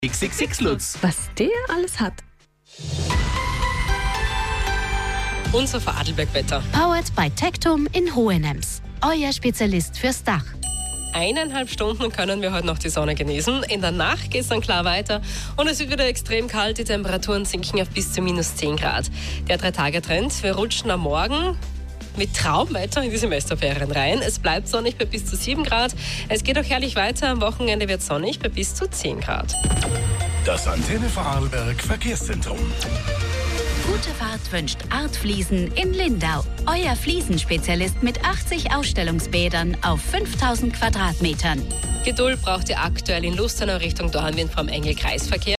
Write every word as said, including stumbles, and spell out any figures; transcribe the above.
X X X Lutz. Was der alles hat. Unser Vorarlberg-Wetter. Powered by Tectum in Hohenems. Euer Spezialist fürs Dach. Eineinhalb Stunden können wir heute noch die Sonne genießen. In der Nacht geht es dann klar weiter und es wird wieder extrem kalt. Die Temperaturen sinken auf bis zu minus zehn Grad. Der Drei-Tage-Trend. Wir rutschen am Morgen mit Traumwetter in die Semesterferien rein. Es bleibt sonnig bei bis zu sieben Grad. Es geht auch herrlich weiter. Am Wochenende wird sonnig bei bis zu zehn Grad. Das Antenne Vorarlberg Verkehrszentrum. Gute Fahrt wünscht Art Fliesen in Lindau. Euer Fliesenspezialist mit achtzig Ausstellungsbädern auf fünftausend Quadratmetern. Geduld braucht ihr aktuell in Lustenau Richtung Dornwien vom Engel-Kreisverkehr.